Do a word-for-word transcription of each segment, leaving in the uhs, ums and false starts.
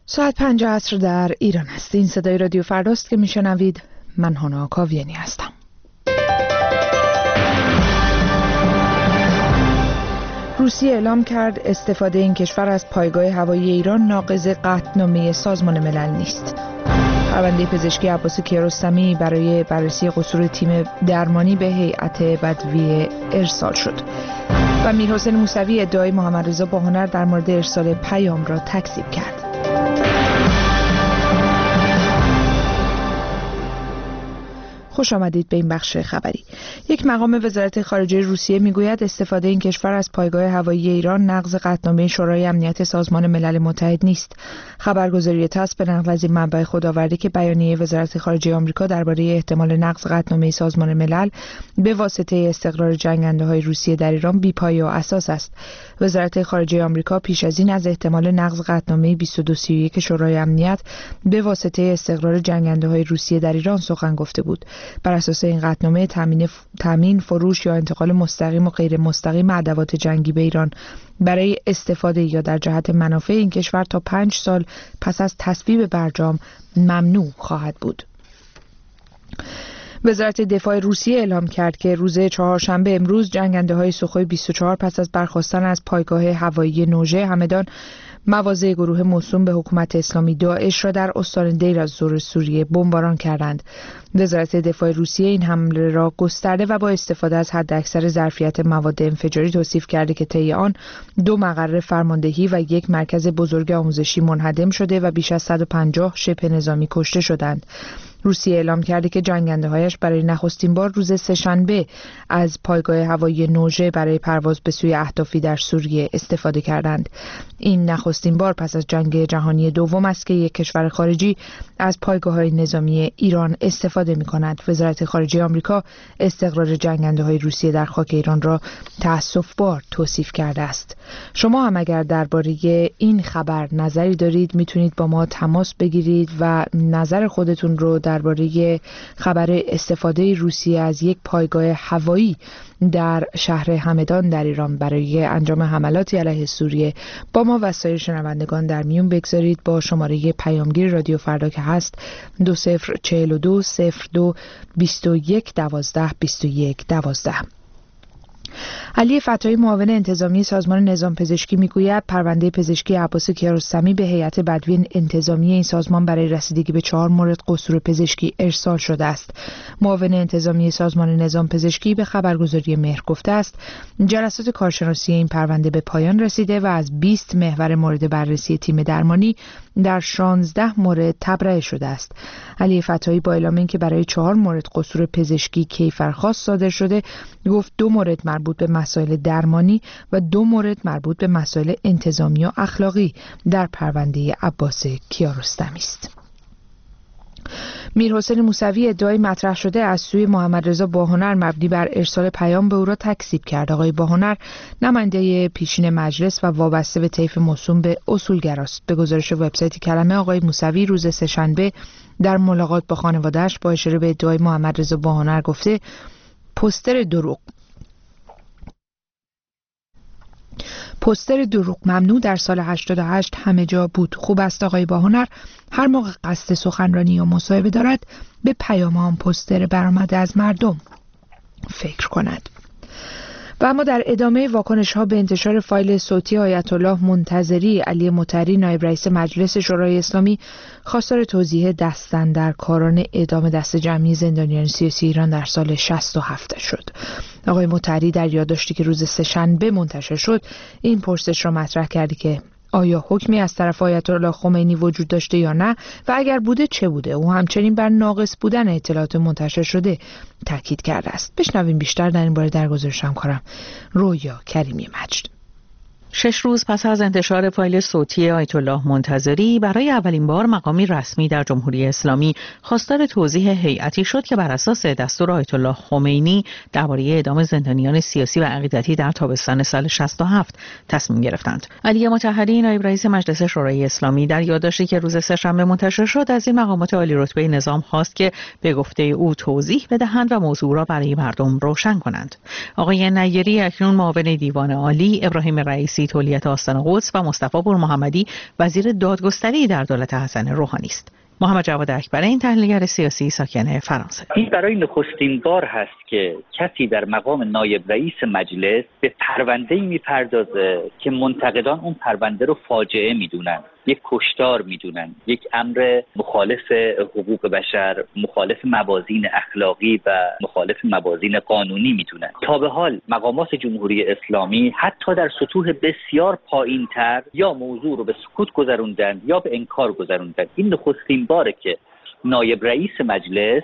ساعت پنج عصر در ایران است. این صدای رادیو فرداست که میشنوید. من هانا کاویانی هستم. روسیه اعلام کرد استفاده این کشور از پایگاه هوایی ایران ناقض قطعنامه سازمان ملل نیست. پرونده پزشکی عباس کیارستمی برای بررسی قصور تیم درمانی به هیئت بدوی ارسال شد و میرحسین موسوی ادعای محمدرضا باهنر در مورد ارسال پیام را تکذیب کرد. خوش آمدید به این بخش خبری. یک مقام وزارت خارجه روسیه میگوید استفاده این کشور از پایگاه هوایی ایران نقض قطعنامه شورای امنیت سازمان ملل متحد نیست. خبرگزاری تاس به نقل از این منبع خود آورده که بیانیه وزارت خارجه آمریکا درباره احتمال نقض قطعنامه سازمان ملل به واسطه استقرار جنگنده‌های روسیه در ایران بی‌پایه و اساس است. وزارت خارجه آمریکا پیش از این از احتمال نقض قطعنامه بیست و دو سی و یک شورای امنیت به واسطه استقرار جنگنده‌های روسیه در ایران سخن گفته بود. بر اساس این قطعنامه تامین تامین فروش یا انتقال مستقیم و غیر مستقیم ادوات جنگی به ایران برای استفاده یا در جهت منافع این کشور تا پنج سال پس از تصویب برجام ممنوع خواهد بود. وزارت دفاع روسیه اعلام کرد که روز چهارشنبه امروز جنگنده‌های سوخوی بیست و چهار پس از برخاستن از پایگاه هوایی نوژه همدان مواضع گروه موسوم به حکومت اسلامی داعش را در استان دیر از-زور سوریه بمباران کردند. وزارت دفاع روسیه این حمله را گسترده و با استفاده از حداکثر ظرفیت مواد انفجاری توصیف کرده که طی آن دو مقر فرماندهی و یک مرکز بزرگ آموزشی منهدم شده و بیش از صد و پنجاه شبه نظامی کشته شدند. روسیه اعلام کرده که جنگنده‌هایش برای نخستین بار روز سه‌شنبه از پایگاه هوایی نوژه برای پرواز به سوی اهدافی در سوریه استفاده کردند. این نخستین بار پس از جنگ جهانی دوم است که یک کشور خارجی از پایگاه‌های نظامی ایران استفاده می‌کند. وزارت خارجه آمریکا استقرار جنگنده‌های روسیه در خاک ایران را تأسف‌بار توصیف کرده است. شما هم اگر درباره این خبر نظری دارید میتونید با ما تماس بگیرید و نظر خودتون رو درباره خبر استفاده روسیه از یک پایگاه هوایی در شهر همدان در ایران برای انجام حملاتی علیه سوریه با ما و سایر شنوندگان در میون بگذارید با شماره پیامگیر رادیو فردا که هست دو صفر چهل و دو صفر دو بیست و یک دوازده بیست و یک دوازده. علی فتایی معاون انتظامی سازمان نظام پزشکی میگوید پرونده پزشکی عباس کیارستمی به هیئت بدوی انتظامی این سازمان برای رسیدگی به چهار مورد قصور پزشکی ارسال شده است. معاون انتظامی سازمان نظام پزشکی به خبرگزاری مهر گفته است جلسات کارشناسی این پرونده به پایان رسیده و از بیست محور مورد بررسی تیم درمانی در شانزده مورد تبرئه شده است. علی فتایی با اعلام اینکه برای چهار مورد قصور پزشکی کیفرخواست صادر شده گفت دو مورد مربوط به مسائل درمانی و دو مورد مربوط به مسائل انتظامی و اخلاقی در پرونده عباس کیارستمی است. میرحسین موسوی ادعای مطرح شده از سوی محمدرضا باهنر مبنی بر ارسال پیام به او را تکذیب کرد. آقای باهنر نماینده پیشین مجلس و وابسته به طیف موسوم به اصولگراست. به گزارش وبسایت کلمه آقای موسوی روز سه‌شنبه در ملاقات با خانواده‌اش با اشاره به ادعای محمدرضا باهنر گفته پوستر دروغ پوستر دروغ ممنوع در سال هشتاد و هشت همه جا بود. خوب است آقای باهنر هر موقع قصد سخنرانی یا مصاحبه دارد به پیام آن پوستر برآمده از مردم فکر کند. و اما در ادامه واکنش ها به انتشار فایل صوتی آیت الله منتظری، علی مطهری نایب رئیس مجلس شورای اسلامی خواستار توضیح دستاندرکاران اعدام دست جمعی زندانیان سیاسی ایران در سال شصت و هفت شد. آقای مطهری در یادداشتی که روز سه‌شنبه منتشر شد این پرسش را مطرح کرد که آیا حکمی از طرف آیت الله خمینی وجود داشته یا نه و اگر بوده چه بوده؟ او همچنین بر ناقص بودن اطلاعات منتشر شده تاکید کرده است. بشنویم بیشتر در این باره در گزارش همکارم رویا کریمی مجد. شش روز پس از انتشار فایل صوتی آیت الله منتظری برای اولین بار مقامی رسمی در جمهوری اسلامی خواستار توضیح هیئتی شد که بر اساس دستور آیت الله خمینی درباره اعدام زندانیان سیاسی و عقیدتی در تابستان سال شصت و هفت تصمیم گرفتند. علی مطهری نایب رئیس مجلس شورای اسلامی در یادداشتی که روز سه‌شنبه منتشر شد از این مقامات عالی رتبه نظام خواست که به گفته او توضیح بدهند و موضوع را برای مردم روشن کنند. آقای نیری اکنون معاون دیوان عالی، ابراهیم رئیسی وزیر تولیت آستان قدس و مصطفی پور محمدی وزیر دادگستری در دولت حسن روحانی است. محمد جواد اکبری، این تحلیلگر سیاسی ساکن فرانسه. این برای نخستین بار هست که کسی در مقام نایب رئیس مجلس به پرونده‌ای میپردازه که منتقدان اون پرونده رو فاجعه میدونن، یک کشتار میدونن، یک امر مخالف حقوق بشر، مخالف موازین اخلاقی و مخالف موازین قانونی میدونن. تا به حال مقامات جمهوری اسلامی حتی در سطوح بسیار پایین‌تر یا موضوع رو به سکوت گذروندن یا به انکار گذروندن. این نخستین باره که نایب رئیس مجلس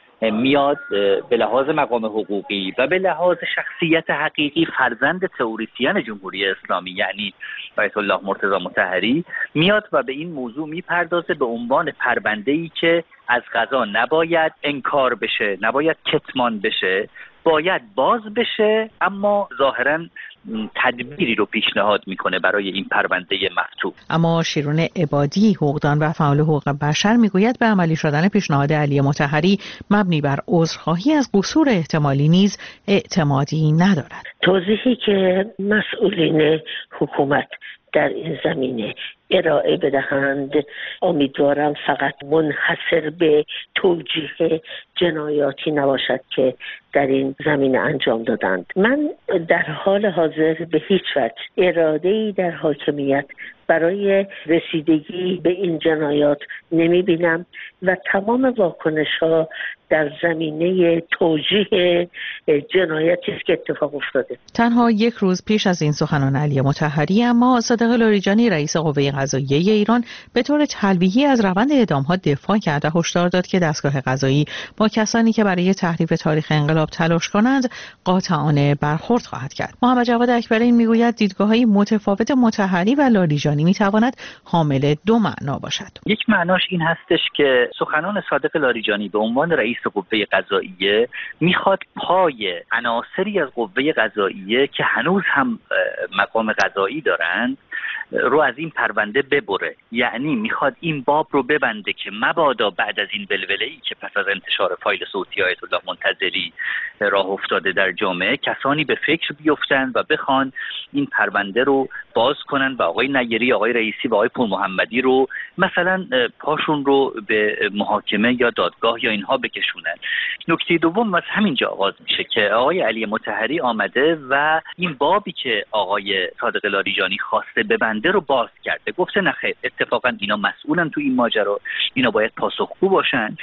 میاد به لحاظ مقام حقوقی و به لحاظ شخصیت حقیقی فرزند تئوریسین جمهوری اسلامی یعنی آیت الله مرتضی مطهری میاد و به این موضوع میپردازه به عنوان پرونده‌ای که از قضا نباید انکار بشه، نباید کتمان بشه، باید باز بشه، اما ظاهراً تدبیری رو پیشنهاد میکنه برای این پرونده مفتوح. اما شیرون عبادی، حقوقدان و فعال حقوق بشر، میگوید به عملی شدن پیشنهاد علی مطهری مبنی بر عذرخواهی از قصور احتمالی نیز اعتمادی ندارد. توضیحی که مسئولین حکومت در این زمینه ارائه بدهند امیدوارم فقط منحصر به توجیه جنایاتی نباشد که در این زمینه انجام دادند. من در حال حاضر به هیچ وجه اراده‌ای در حاکمیت برای رسیدگی به این جنایات نمی بینم و تمام واکنش ها در زمینه توجیه جنایتی است که اتفاق افتاده. تنها یک روز پیش از این سخنان علی مطهری اما صادق لاریجانی رئیس قوه قضاییه ایران به طور تلویحی از روند اعدام‌ها دفاع کرد و هشدار داد که دستگاه قضایی با کسانی که برای تحریف تاریخ انقلاب تلاش کنند قاطعانه برخورد خواهد کرد. محمد جواد اکبری میگوید دیدگاه‌های متفاوت مطهری و لاریجانی میتواند حامل دو معنا باشد. یک معناش این هستش که سخنان صادق لاریجانی به عنوان رئیس قوه قضاییه میخواد پای عناصری از قوه قضاییه که هنوز هم مقام قضایی دارند رو از این پرونده ببره، یعنی میخواد این باب رو ببنده که مبادا بعد از این ولوله‌ای که پس از انتشار فایل صوتی آیت الله منتظری راه افتاده در جامعه کسانی به فکر بیفتند و بخوان این پرونده رو باز کنن و آقای نیری، آقای رئیسی و آقای پور محمدی رو مثلا پاشون رو به محاکمه یا دادگاه یا اینها بکشونن. نکته دوم از همینجا آغاز میشه که آقای علی مطهری آمده و این بابی که آقای صادق لاریجانی خواسته ببنده رو باز کرده، گفته نه خیر، اتفاقا اینا مسئولن تو این ماجرا، اینا باید پاسخگو باشن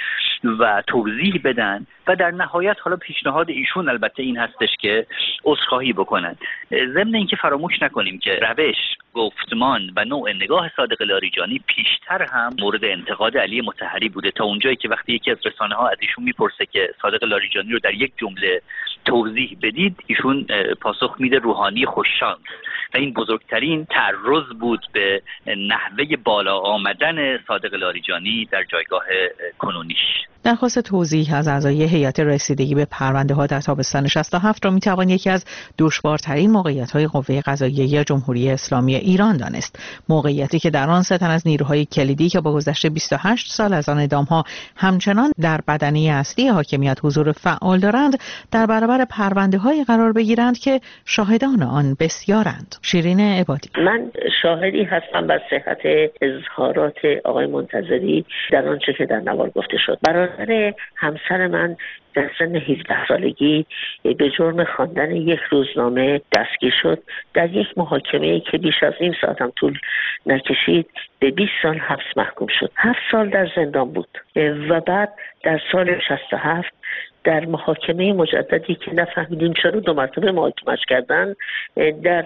و توضیح بدن و در نهایت حالا پیشنهاد ایشون البته این هستش که عذرخواهی بکنن. ضمن اینکه فراموش نکنیم که روش، گفتمان و نوع نگاه صادق لاریجانی پیشتر هم مورد انتقاد علی مطهری بوده، تا اونجایی که وقتی یکی از رسانه ها از ایشون میپرسه که صادق لاریجانی رو در یک جمله توضیح بدید، ایشون پاسخ میده روحانی خوششانس و این بزرگترین تعرض بود به نحوه بالا آمدن صادق لاریجانی در جایگاه کنونیش. درخواست توضیح از اعضای هیئت رسیدگی به پرونده ها در تابستان شصت و هفت را می توان یکی از دشوارترین موقعیت‌های قوه قضاییه جمهوری اسلامی ایران دانست. موقعیتی که در آن سه تن از نیروهای کلیدی که با گذشت بیست و هشت سال از آن اعدام‌ها همچنان در بدنه اصلی حاکمیت حضور فعال دارند، در برابر پرونده‌های قرار بگیرند که شاهدان آن بسیارند. شیرین عبادی: من شاهدی هستم بر صحت اظهارات آقای منتظری در آنچه که در نوار گفته شد. برادر همسر من در سن هفده سالگی به جرم خواندن یک روزنامه دستگیر شد. در یک محاکمه که بیش از نیم ساعت هم طول نکشید به بیست سال حبس محکوم شد. هفت سال در زندان بود و بعد در سال شصت و هفت در محاکمه مجددی که نفهمیدیم چرا دو مرتبه محاکمش کردن، در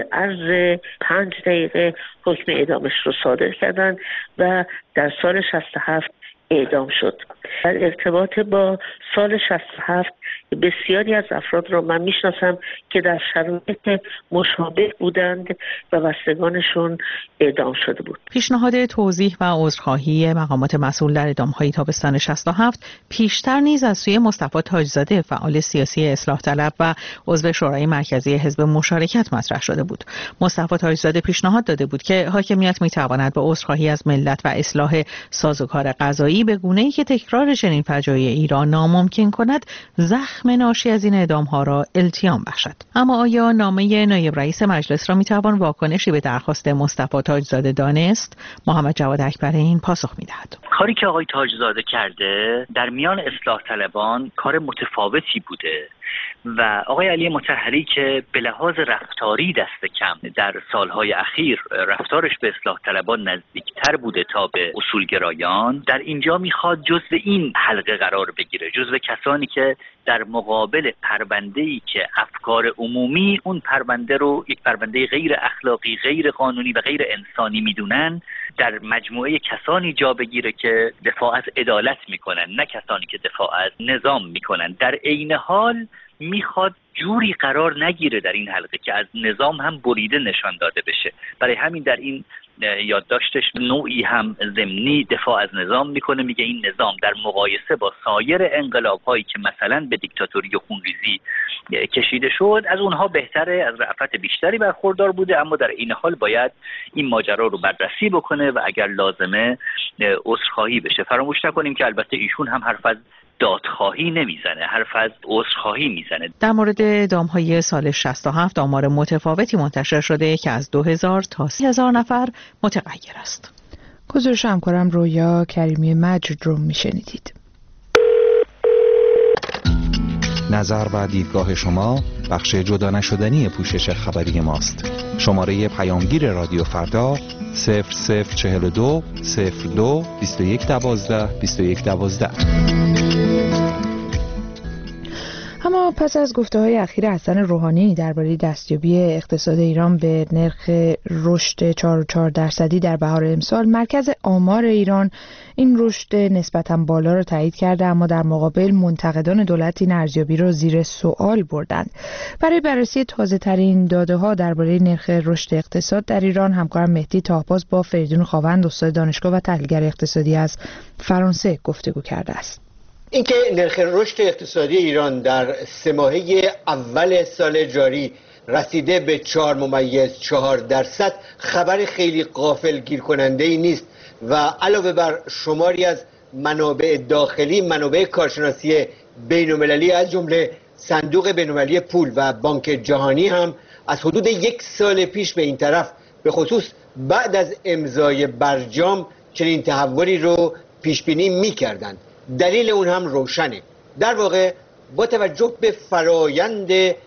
عرض پنج دقیقه حکم اعدامش رو صادر کردن و در سال شصت و هفت اعدام شد. در ارتباط با سال شصت و هفت بسیاری از افراد را من میشناسم که در شرایط مشابه بودند و بستگانشون اعدام شده بود. پیشنهاد توضیح و عذرخواهی مقامات مسئول در اعدام‌های تابستان شصت و هفت پیشتر نیز از سوی مصطفی تاجزاده، فعال سیاسی اصلاح طلب و عضو شورای مرکزی حزب مشارکت مطرح شده بود. مصطفی تاجزاده پیشنهاد داده بود که حاکمیت میتواند با عذرخواهی از ملت و اصلاح سازوکار قضایی جمهوری به گونه‌ای که تکرار چنین فجایع ایران ناممکن کند زخم ناشی از این اعدام‌ها را التیام بخشد. اما آیا نامه نایب رئیس مجلس را می‌توان واکنشی به درخواست مصطفی تاجزاده دانست؟ محمد جواد اکبرین پاسخ می‌دهد. کاری که آقای تاجزاده کرده در میان اصلاح طلبان کار متفاوتی بوده و آقای علی مطهری که به لحاظ رفتاری دست کم در سالهای اخیر رفتارش به اصلاح طلبان نزدیکتر بوده تا به اصولگرایان، در اینجا میخواد جزو این حلقه قرار بگیره، جزو کسانی که در مقابل پرونده‌ای که افکار عمومی اون پرونده رو یک پرونده غیر اخلاقی، غیر قانونی و غیر انسانی میدونن، در مجموعه کسانی جا بگیره که دفاع از عدالت میکنن، نه کسانی که دفاع از نظام میکنن. در عین حال میخواد جوری قرار نگیره در این حلقه که از نظام هم بریده نشان داده بشه. برای همین در این یادداشتش نوعی هم ضمنی دفاع از نظام میکنه، میگه این نظام در مقایسه با سایر انقلاب‌هایی که مثلا به دیکتاتوری و خونریزی کشیده شد از اونها بهتره، از رأفت بیشتری برخوردار بوده، اما در این حال باید این ماجرا رو بررسی بکنه و اگر لازمه عذرخواهی بشه. فراموش نکنیم که البته ایشون هم حرف از دادخواهی نمیزنه، حرف از عذرخواهی میزنه. در مورد اعدام‌های سال شصت و هفت آمار متفاوتی منتشر شده که از دو هزار تا سی هزار نفر متغیر است. گزارش همکارم رویا کریمی مجد رو میشنیدید. نظر و دیدگاه شما بخش جدا نشدنی پوشش خبری ماست. شماره پیامگیر رادیو فردا صفر صفر چهل و دو صفر دو بیست و یک دوازده بیست و یک دوازده. اما پس از گفته‌های اخیر حسن روحانی درباره دستیابی اقتصاد ایران به نرخ رشد چهار و چهار درصدی در بهار امسال، مرکز آمار ایران این رشد نسبتاً بالا را تایید کرده، اما در مقابل منتقدان دولت این ارزیابی را زیر سوال بردند. برای بررسی تازه‌ترین داده‌ها درباره نرخ رشد اقتصاد در ایران، همکارم مهدی طاهباز با فریدون خاوند استاد دانشگاه و تحلیلگر اقتصادی از فرانسه گفتگو کرده است. اینکه نرخ رشد اقتصادی ایران در سه ماهه اول سال جاری رسیده به چهار ممیز چهار درصد خبر خیلی غافلگیر کننده ای نیست و علاوه بر شماری از منابع داخلی، منابع کارشناسی بین‌المللی از جمله صندوق بین‌المللی پول و بانک جهانی هم از حدود یک سال پیش به این طرف، به خصوص بعد از امضای برجام، چنین تحولی رو پیش بینی می‌کردند. دلیل اون هم روشنه. در واقع با توجه به فرایند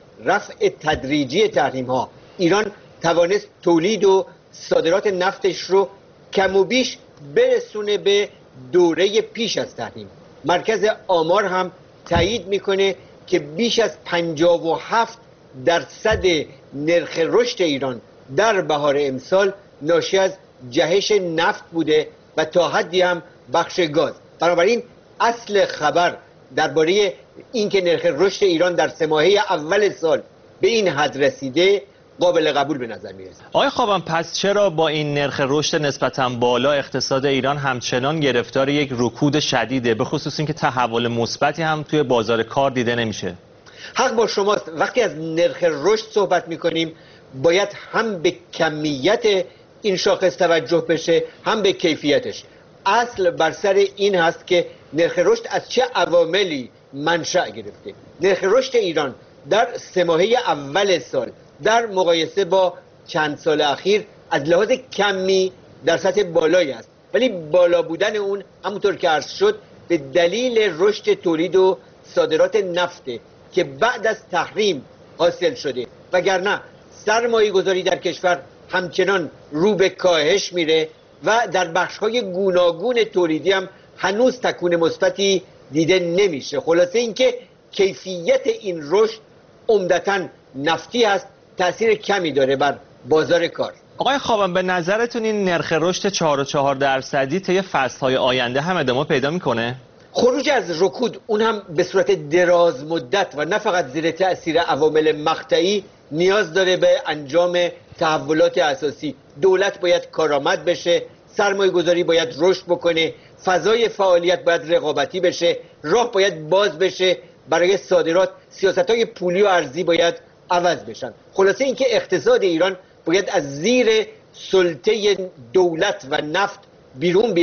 رفع تدریجی تحریم ها، ایران توانست تولید و صادرات نفتش رو کم و بیش برسونه به دوره پیش از تحریم. مرکز آمار هم تایید میکنه که بیش از پنجاه و هفت درصد نرخ رشد ایران در بهار امسال ناشی از جهش نفت بوده و تا حدی هم بخش گاز. بنابراین اصل خبر درباره اینکه نرخ رشد ایران در سه ماهه اول سال به این حد رسیده قابل قبول به نظر میرسه. آقای خاوند، پس چرا با این نرخ رشد نسبتاً بالا اقتصاد ایران همچنان گرفتار یک رکود شدیده، به خصوص اینکه تحول مثبتی هم توی بازار کار دیده نمیشه؟ حق با شماست. وقتی از نرخ رشد صحبت میکنیم باید هم به کمیت این شاخص توجه بشه هم به کیفیتش. اصل بر سر این هست که نرخ رشد از چه عواملی منشأ گرفته. نرخ رشد ایران در سه ماهه اول سال در مقایسه با چند سال اخیر از لحاظ کمی در سطح بالایی است، ولی بالا بودن اون همونطور که عرض شد به دلیل رشد تولید و صادرات نفته که بعد از تحریم حاصل شده، وگرنه سرمایه گذاری در کشور همچنان رو به کاهش میره و در بخش‌های گوناگون تولیدی هم هنوز تکون مثبتی دیده نمیشه. خلاصه اینکه کیفیت این رشد عمدتاً نفتی هست، تأثیر کمی داره بر بازار کار. آقای خاوند، به نظرتون این نرخ رشد چهار و چهار درصدی طی فصل‌های آینده هم ادامه پیدا میکنه؟ خروج از رکود، اون هم به صورت دراز مدت و نه فقط زیر تأثیر عوامل مقطعی، نیاز داره به انجام تحولات اساسی. دولت باید کارآمد بشه، سرمایه گذاری باید رشد بکنه، فضای فعالیت باید رقابتی بشه، راه باید باز بشه برای صادرات، سیاست‌های پولی و ارزی باید عوض بشن. خلاصه اینکه اقتصاد ایران باید از زیر سلطه دولت و نفت بیرون بیاد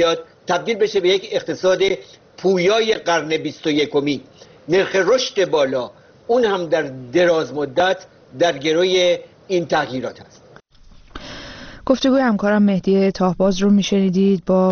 تبدیل بشه به یک اقتصاد پویای قرن بیست و یکمی. نرخ رشد بالا اون هم در دراز مدت در گروی این تغییرات است. گفتگوی همکارم مهدی تاهباز رو میشنیدید با